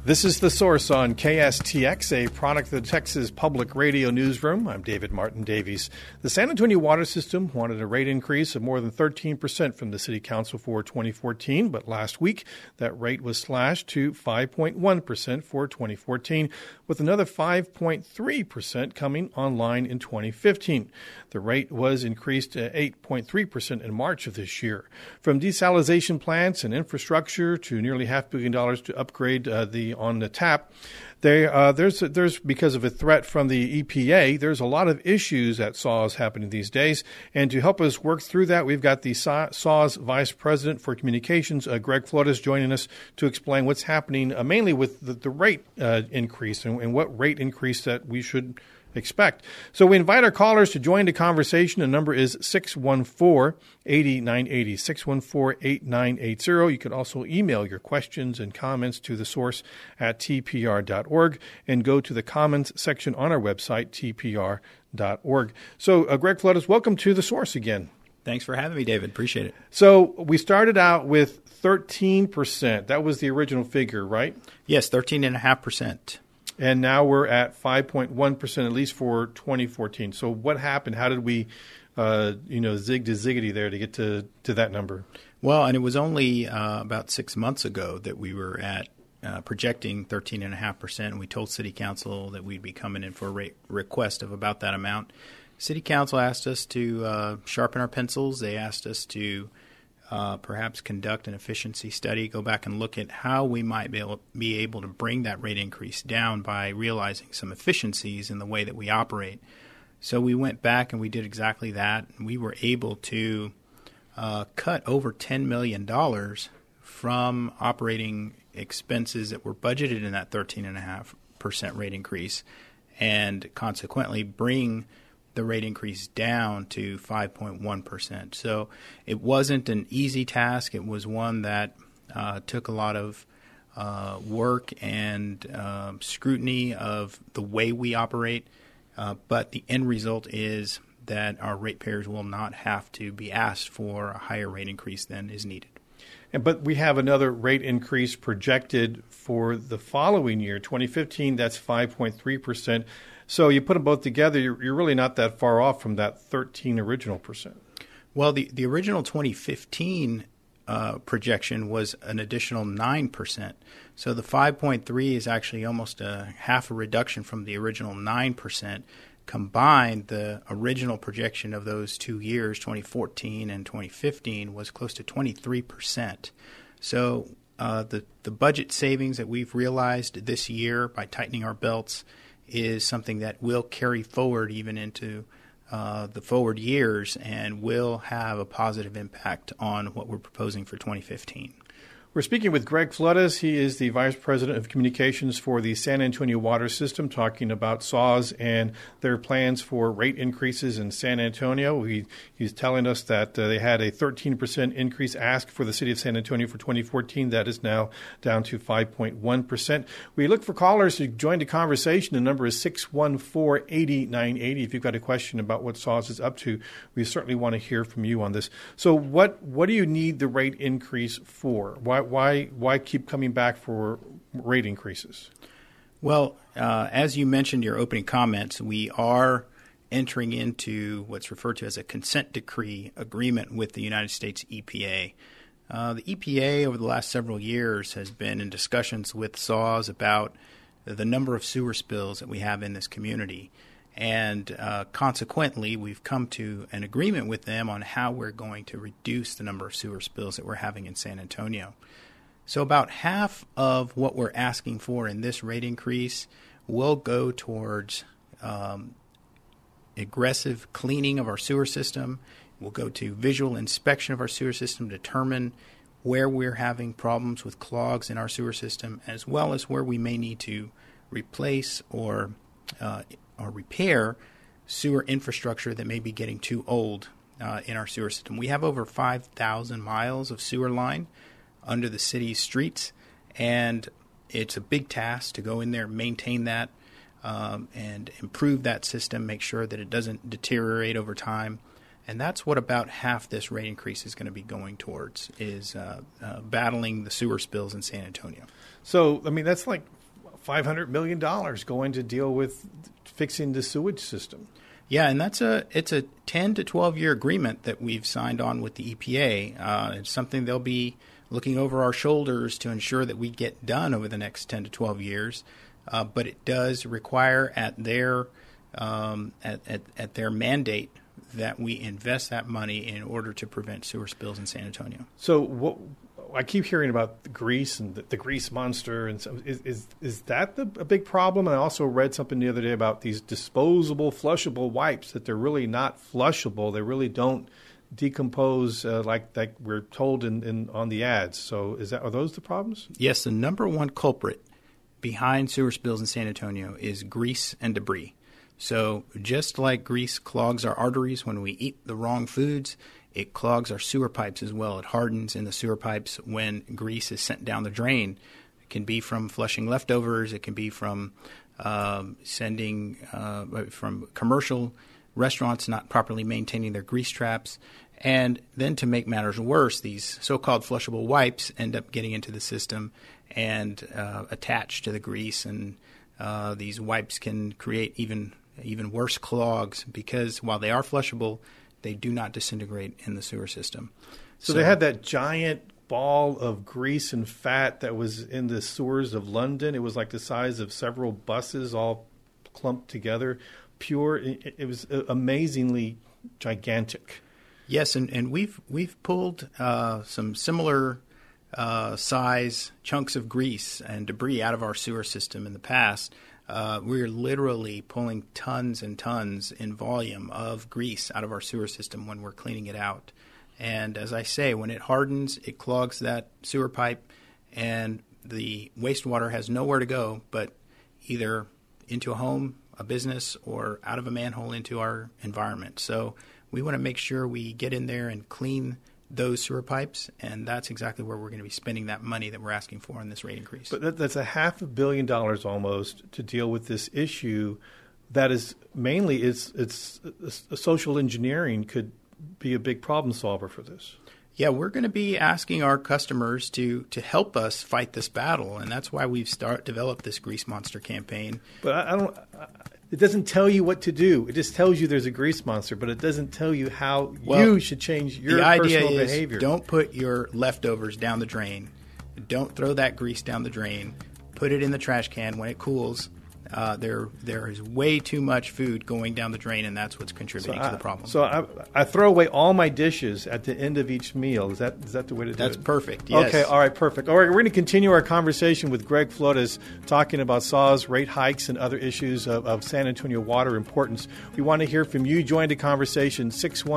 This is The Source on KSTX, a product of the Texas Public Radio Newsroom. I'm David Martin Davies. The San Antonio Water System wanted a rate increase of more than 13% from the City Council for 2014, but last week that rate was slashed to 5.1% for 2014, with another 5.3% coming online in 2015. The rate was increased to 8.3% in March of this year. From desalination plants and infrastructure to nearly $500 million to upgrade on the tap, there's because of a threat from the EPA, there's a lot of issues at SAWS happening these days. And to help us work through that, we've got the SAWS Vice President for Communications, Greg Flores, joining us to explain what's happening mainly with the rate increase and what rate increase that we should expect. So we invite our callers to join the conversation. The number is 614-8980, 614-8980. You can also email your questions and comments to the source at tpr.org and go to the comments section on our website, tpr.org. So Greg Flores, welcome to the source again. Thanks for having me, David. Appreciate it. So we started out with 13%. That was the original figure, right? Yes, 13.5%. And now we're at 5.1%, at least for 2014. So what happened? How did we, zig to ziggity there to get to that number? Well, and it was only about 6 months ago that we were at projecting 13.5%, and we told City Council that we'd be coming in for a rate request of about that amount. City Council asked us to sharpen our pencils. They asked us to perhaps conduct an efficiency study, go back and look at how we might be able to bring that rate increase down by realizing some efficiencies in the way that we operate. So we went back and we did exactly that. We were able to cut over $10 million from operating expenses that were budgeted in that 13.5% rate increase, and consequently bring the rate increase down to 5.1%. So it wasn't an easy task. It was one that took a lot of work and scrutiny of the way we operate. But the end result is that our ratepayers will not have to be asked for a higher rate increase than is needed. But we have another rate increase projected for the following year, 2015. That's 5.3%. So you put them both together, you're really not that far off from that 13 original percent. Well, the original 2015 projection was an additional 9%. So the 5.3 is actually almost a half a reduction from the original 9%. Combined, the original projection of those 2 years, 2014 and 2015, was close to 23%. So the budget savings that we've realized this year by tightening our belts is something that will carry forward even into the forward years and will have a positive impact on what we're proposing for 2015. We're speaking with Greg Flores. He is the Vice President of Communications for the San Antonio Water System, talking about SAWS and their plans for rate increases in San Antonio. He's telling us that they had a 13% increase asked for the city of San Antonio for 2014. That is now down to 5.1%. We look for callers to join the conversation. The number is 614-8980. If you've got a question about what SAWS is up to, we certainly want to hear from you on this. So what do you need the rate increase for? Why keep coming back for rate increases? Well, as you mentioned in your opening comments, we are entering into what's referred to as a consent decree agreement with the United States EPA. The EPA over the last several years has been in discussions with SAWS about the number of sewer spills that we have in this community. And consequently, we've come to an agreement with them on how we're going to reduce the number of sewer spills that we're having in San Antonio. So about half of what we're asking for in this rate increase will go towards aggressive cleaning of our sewer system. We'll go to visual inspection of our sewer system, determine where we're having problems with clogs in our sewer system, as well as where we may need to replace or repair sewer infrastructure that may be getting too old in our sewer system. We have over 5,000 miles of sewer line under the city's streets, and it's a big task to go in there, maintain that, and improve that system, make sure that it doesn't deteriorate over time. And that's what about half this rate increase is going to be going towards, is battling the sewer spills in San Antonio. So, I mean, that's like $500 million going to deal with fixing the sewage system. Yeah, and it's a 10 to 12-year agreement that we've signed on with the EPA. It's something they'll be looking over our shoulders to ensure that we get done over the next 10 to 12 years. But it does require at their mandate that we invest that money in order to prevent sewer spills in San Antonio. So I keep hearing about the grease and the grease monster, and so is that a big problem? And I also read something the other day about these disposable, flushable wipes, that they're really not flushable. They really don't decompose like we're told on the ads. So are those the problems? Yes, the number one culprit behind sewer spills in San Antonio is grease and debris. So just like grease clogs our arteries when we eat the wrong foods, it clogs our sewer pipes as well. It hardens in the sewer pipes when grease is sent down the drain. It can be from flushing leftovers. It can be from sending from commercial restaurants not properly maintaining their grease traps. And then to make matters worse, these so-called flushable wipes end up getting into the system and attach to the grease. And these wipes can create even worse clogs because while they are flushable, they do not disintegrate in the sewer system. So they had that giant ball of grease and fat that was in the sewers of London. It was like the size of several buses all clumped together. Pure. It was amazingly gigantic. Yes, and we've pulled some similar size chunks of grease and debris out of our sewer system in the past. We're literally pulling tons and tons in volume of grease out of our sewer system when we're cleaning it out. And as I say, when it hardens, it clogs that sewer pipe, and the wastewater has nowhere to go but either into a home, a business, or out of a manhole into our environment. So we want to make sure we get in there and clean those sewer pipes, and that's exactly where we're going to be spending that money that we're asking for in this rate increase. But that's $500 million almost to deal with this issue that is mainly it's social engineering could be a big problem solver for this. Yeah, we're going to be asking our customers to help us fight this battle, and that's why we've developed this Grease Monster campaign. But it doesn't tell you what to do. It just tells you there's a grease monster, but it doesn't tell you how you should change your personal behavior. The idea is don't put your leftovers down the drain. Don't throw that grease down the drain. Put it in the trash can when it cools. There is way too much food going down the drain, and that's what's contributing to the problem. So I throw away all my dishes at the end of each meal. Is that the way to do it? That's perfect, yes. Okay, all right, perfect. All right, we're going to continue our conversation with Greg Flores talking about SAWS, rate hikes, and other issues of San Antonio water importance. We want to hear from you. Join the conversation,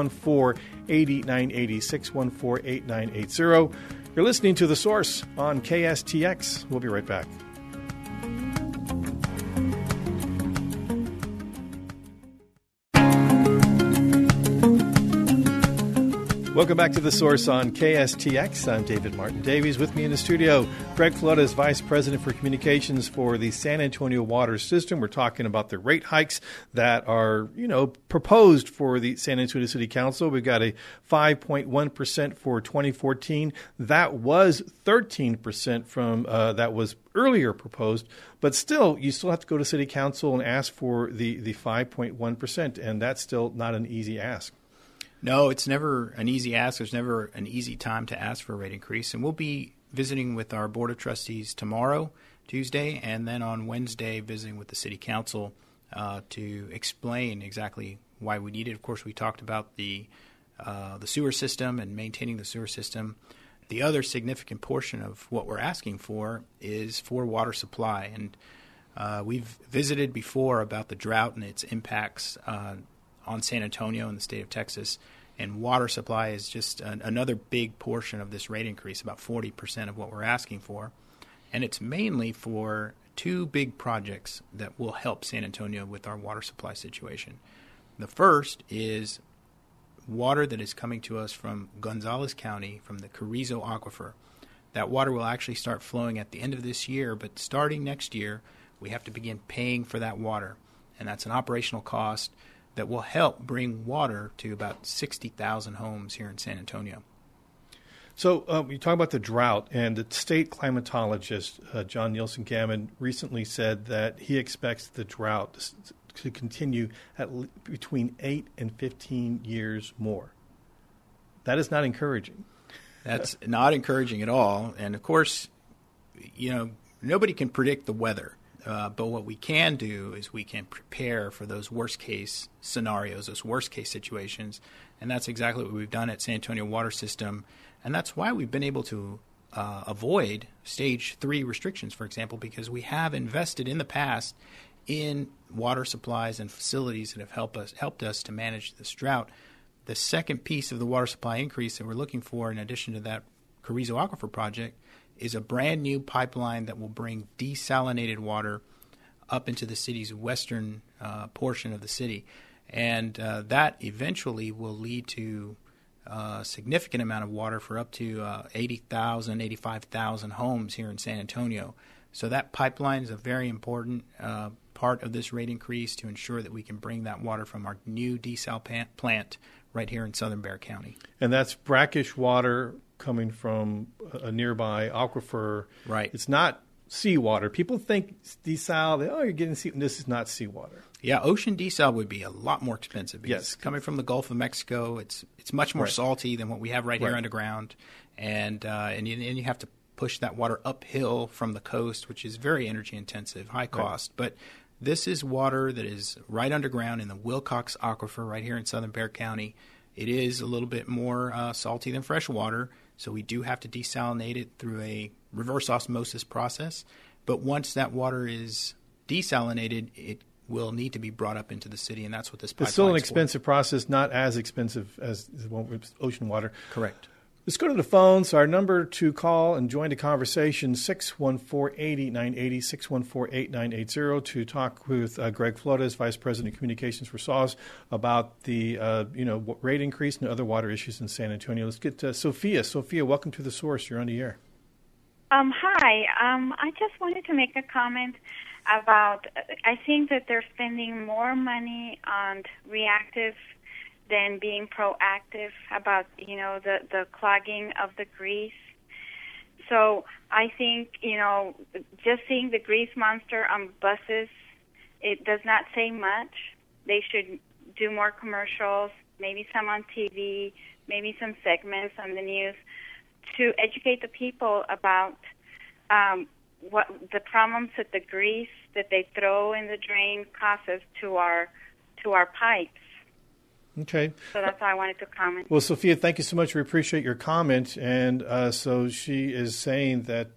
614-8980, 614-8980. You're listening to The Source on KSTX. We'll be right back. Welcome back to The Source on KSTX. I'm David Martin Davies. With me in the studio, Greg Flores, Vice President for Communications for the San Antonio Water System. We're talking about the rate hikes that are, proposed for the San Antonio City Council. We've got a 5.1% for 2014. That was 13% from that was earlier proposed. But still, you still have to go to City Council and ask for the 5.1%, and that's still not an easy ask. No, it's never an easy ask. There's never an easy time to ask for a rate increase. And we'll be visiting with our Board of Trustees tomorrow, Tuesday, and then on Wednesday visiting with the City Council to explain exactly why we need it. Of course, we talked about the sewer system and maintaining the sewer system. The other significant portion of what we're asking for is for water supply. And we've visited before about the drought and its impacts on San Antonio and the state of Texas, and water supply is just another big portion of this rate increase, about 40% of what we're asking for. And it's mainly for two big projects that will help San Antonio with our water supply situation. The first is water that is coming to us from Gonzales County, from the Carrizo Aquifer. That water will actually start flowing at the end of this year, but starting next year, we have to begin paying for that water. And that's an operational cost that will help bring water to about 60,000 homes here in San Antonio. So you talk about the drought, and the state climatologist, John Nielsen Gammon, recently said that he expects the drought to continue between 8 and 15 years more. That is not encouraging. That's not encouraging at all. And, of course, nobody can predict the weather. But what we can do is we can prepare for those worst-case scenarios, those worst-case situations. And that's exactly what we've done at San Antonio Water System. And that's why we've been able to avoid Stage 3 restrictions, for example, because we have invested in the past in water supplies and facilities that have helped us to manage this drought. The second piece of the water supply increase that we're looking for, in addition to that Carrizo Aquifer project, is a brand new pipeline that will bring desalinated water up into the city's western portion of the city. And that eventually will lead to a significant amount of water for up to 80,000, 85,000 homes here in San Antonio. So that pipeline is a very important part of this rate increase to ensure that we can bring that water from our new desal plant right here in southern Bexar County. And that's brackish water coming from a nearby aquifer. Right. It's not seawater. People think desal, you're getting sea. This is not seawater. Yeah, ocean desal would be a lot more expensive because yes. Coming from the Gulf of Mexico, it's much more salty than what we have right here underground, and you have to push that water uphill from the coast, which is very energy intensive, high cost. But this is water that is right underground in the Wilcox Aquifer right here in southern Bexar County. It is a little bit more salty than fresh water, so we do have to desalinate it through a reverse osmosis process. But once that water is desalinated, it will need to be brought up into the city, and that's what this pipeline is. It's still an expensive process, not as expensive as the one with ocean water. Correct. Let's go to the phones. Our number to call and join the conversation, 614-8980, 614-8980, to talk with Greg Flores, Vice President of Communications for SAWS, about the rate increase and other water issues in San Antonio. Let's get to Sophia. Sophia, welcome to The Source. You're on the air. Hi. I just wanted to make a comment about, I think that they're spending more money on reactive than being proactive about, the clogging of the grease. So I think, just seeing the grease monster on buses, it does not say much. They should do more commercials, maybe some on TV, maybe some segments on the news, to educate the people about what the problems that the grease that they throw in the drain causes to our pipes. Okay. So that's why I wanted to comment. Well, Sophia, thank you so much. We appreciate your comment. And so she is saying that,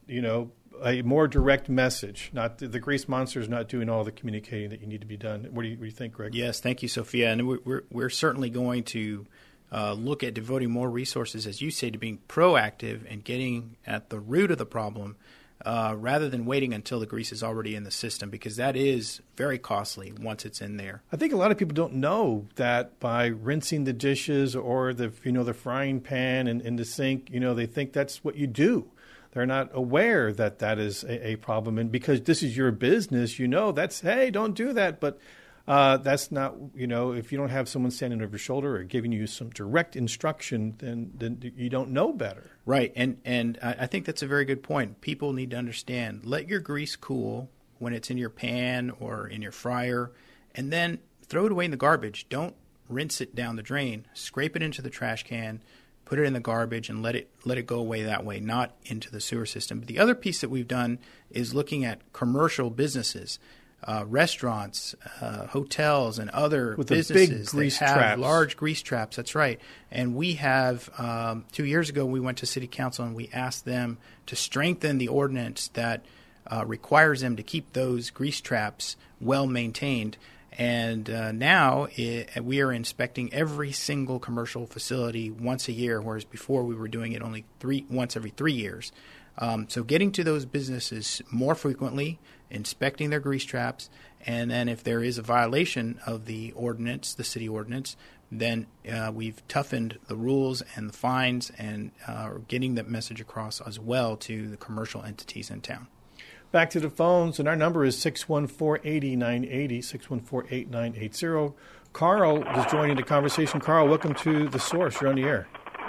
a more direct message, not the grease monster is not doing all the communicating that you need to be done. What do you think, Greg? Yes, thank you, Sophia. And we're certainly going to look at devoting more resources, as you say, to being proactive and getting at the root of the problem rather than waiting until the grease is already in the system, because that is very costly once it's in there. I think a lot of people don't know that by rinsing the dishes or the frying pan and the sink, they think that's what you do. They're not aware that that is a problem. And because this is your business, that's, hey, don't do that. But that's not, if you don't have someone standing over your shoulder or giving you some direct instruction, then you don't know better. Right. And I think that's a very good point. People need to understand, let your grease cool when it's in your pan or in your fryer, and then throw it away in the garbage. Don't rinse it down the drain. Scrape it into the trash can, put it in the garbage, and let it go away that way, not into the sewer system. But the other piece that we've done is looking at commercial businesses. Restaurants, hotels, and other with businesses big grease that have traps. Large grease traps. That's right. And we have 2 years ago we went to City Council and we asked them to strengthen the ordinance that requires them to keep those grease traps well maintained. And now we are inspecting every single commercial facility once a year, whereas before we were doing it only once every 3 years. So getting to those businesses more frequently, inspecting their grease traps, and then if there is a violation of the ordinance, the city ordinance, then we've toughened the rules and the fines and getting that message across as well to the commercial entities in town. Back to the phones, and our number is 614-8980, 614-8980. Carl is joining the conversation. Carl, welcome to The Source. You're on the air.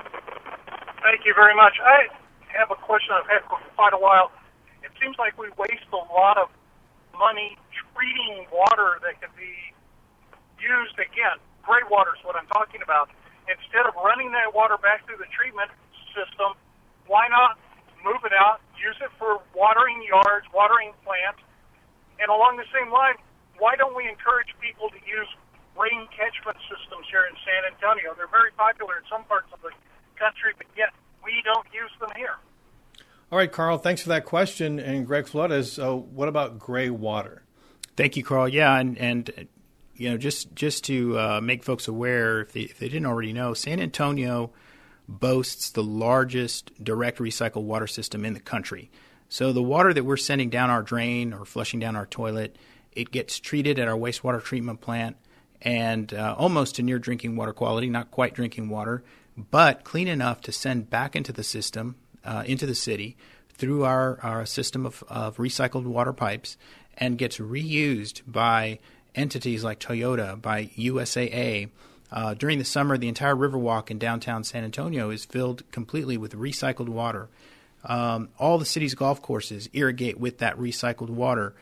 Thank you very much. I have a question I've had for quite a while. It seems like we waste a lot of money treating water that could be used again. Gray water is what I'm talking about. Instead of running that water back through the treatment system, why not move it out, use it for watering yards, watering plants? And along the same line, why don't we encourage people to use rain catchment systems here in San Antonio? They're very popular in some parts of the country, but yet we don't use them here. All right, Carl, thanks for that question. And Greg Flores, what about gray water? Thank you, Carl. Yeah, and you know, just to make folks aware, if they didn't already know, San Antonio boasts the largest direct recycled water system in the country. So the water that we're sending down our drain or flushing down our toilet, it gets treated at our wastewater treatment plant and almost to near drinking water quality, not quite drinking water, but clean enough to send back into the system, into the city, through our system of recycled water pipes, and gets reused by entities like Toyota, by USAA. During the summer, the entire Riverwalk in downtown San Antonio is filled completely with recycled water. All the city's golf courses irrigate with that recycled water.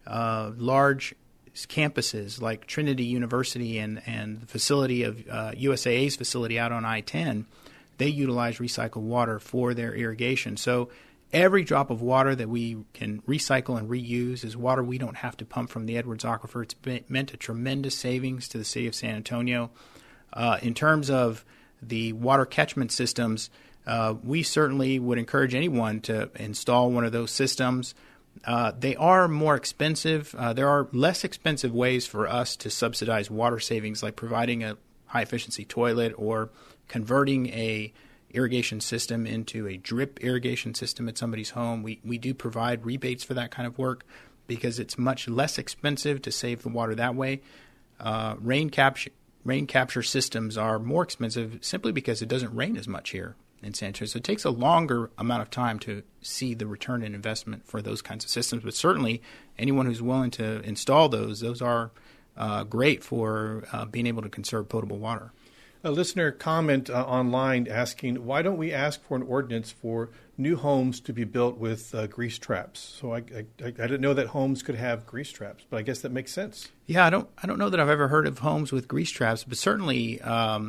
Large campuses like Trinity University and the facility of USAA's facility out on I-10, they utilize recycled water for their irrigation. So every drop of water that we can recycle and reuse is water we don't have to pump from the Edwards Aquifer. It's meant a tremendous savings to the city of San Antonio. In terms of the water catchment systems, we certainly would encourage anyone to install one of those systems. They are more expensive. There are less expensive ways for us to subsidize water savings, like providing a high-efficiency toilet or converting a irrigation system into a drip irrigation system at somebody's home. We do provide rebates for that kind of work because it's much less expensive to save the water that way. Rain capture systems are more expensive simply because it doesn't rain as much here in San Antonio. So it takes a longer amount of time to see the return in investment for those kinds of systems. But certainly anyone who's willing to install those are great for being able to conserve potable water. A listener comment online asking, why don't we ask for an ordinance for new homes to be built with grease traps? So I didn't know that homes could have grease traps, but I guess that makes sense. Yeah, I don't know that I've ever heard of homes with grease traps, but certainly, one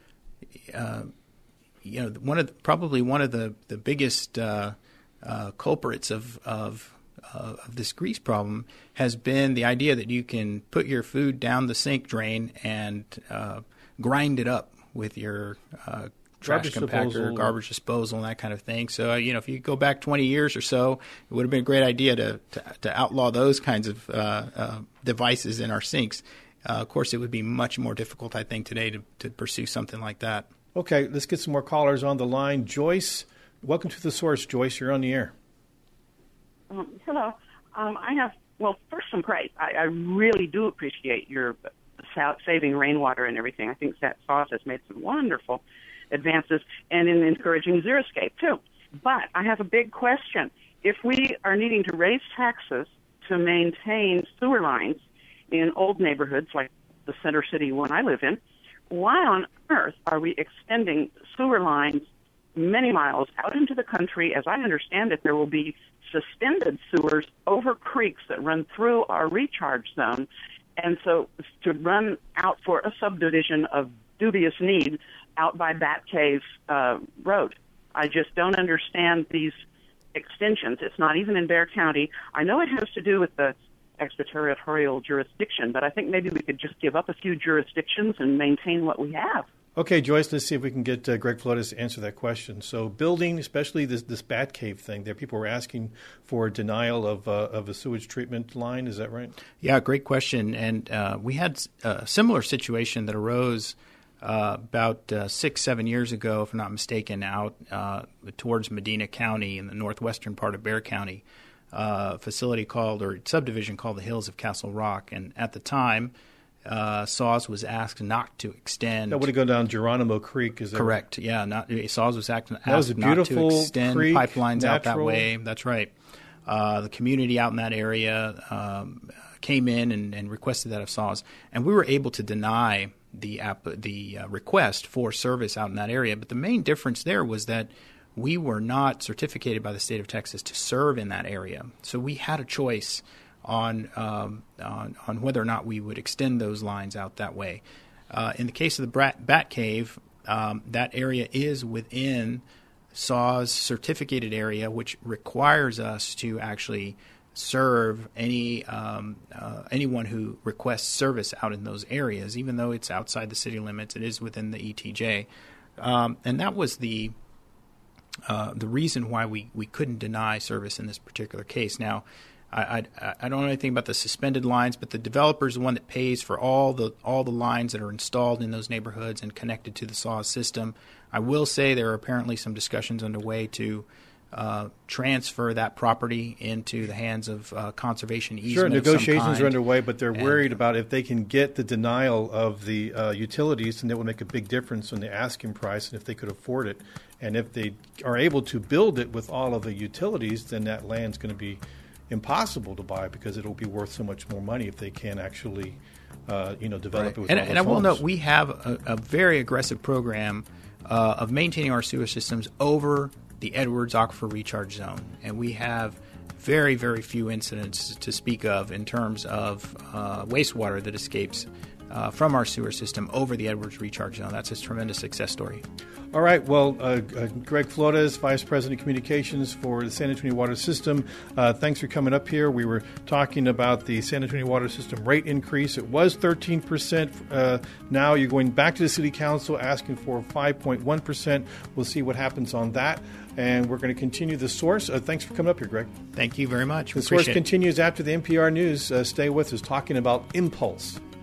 of the biggest culprits of this grease problem has been the idea that you can put your food down the sink drain and grind it up with your trash compactor, garbage disposal, and that kind of thing. So, if you go back 20 years or so, it would have been a great idea to outlaw those kinds of devices in our sinks. Of course, it would be much more difficult, I think, today to pursue something like that. Okay, let's get some more callers on the line. Joyce, welcome to The Source. Joyce, you're on the air. Hello. First, some praise. I really do appreciate your saving rainwater and everything. I think that SAWS has made some wonderful advances and in encouraging xeriscape, too. But I have a big question. If we are needing to raise taxes to maintain sewer lines in old neighborhoods like the Center City one I live in, why on earth are we extending sewer lines many miles out into the country? As I understand it, there will be suspended sewers over creeks that run through our recharge zone. And so to run out for a subdivision of dubious need out by Bat Cave Road. I just don't understand these extensions. It's not even in Bexar County. I know it has to do with the extraterritorial jurisdiction, but I think maybe we could just give up a few jurisdictions and maintain what we have. Okay, Joyce, let's see if we can get Greg Flores to answer that question. So building, especially this Bat Cave thing, there people were asking for denial of a sewage treatment line. Is that right? Yeah, great question. And we had a similar situation that arose about 6-7 years ago, if I'm not mistaken, out towards Medina County in the northwestern part of Bexar County, facility subdivision called the Hills of Castle Rock. And at the time, SAWS was asked not to extend. That would have gone down Geronimo Creek, is that correct? Right? Yeah, SAWS was asked not to extend creek, pipelines natural. out that way. That's right. The community out in that area came in and requested that of SAWS, and we were able to deny the request for service out in that area. But the main difference there was that we were not certificated by the state of Texas to serve in that area, so we had a choice on whether or not we would extend those lines out that way. In the case of the Bat Cave, that area is within SAWS certificated area, which requires us to actually serve anyone who requests service out in those areas, even though it's outside the city limits. It is within the ETJ, and that was the reason why we couldn't deny service in this particular case. Now, I don't know anything about the suspended lines, but the developer is the one that pays for all the lines that are installed in those neighborhoods and connected to the SAWS system. I will say there are apparently some discussions underway to transfer that property into the hands of conservation easement. Sure, negotiations are underway, but they're worried about if they can get the denial of the utilities, then it will make a big difference in the asking price and if they could afford it. And if they are able to build it with all of the utilities, then that land's going to be impossible to buy because it will be worth so much more money if they can actually develop it with all those And I will homes. note we have a very aggressive program of maintaining our sewer systems over the Edwards Aquifer Recharge Zone, and we have very, very few incidents to speak of in terms of wastewater that escapes from our sewer system over the Edwards Recharge Zone. That's a tremendous success story. All right. Well, Greg Flores, Vice President of Communications for the San Antonio Water System, thanks for coming up here. We were talking about the San Antonio Water System rate increase. It was 13%. Now you're going back to the City Council asking for 5.1%. We'll see what happens on that. And we're going to continue The Source. Thanks for coming up here, Greg. Thank you very much. The Source continues after the NPR News. Stay with us, talking about Impulse.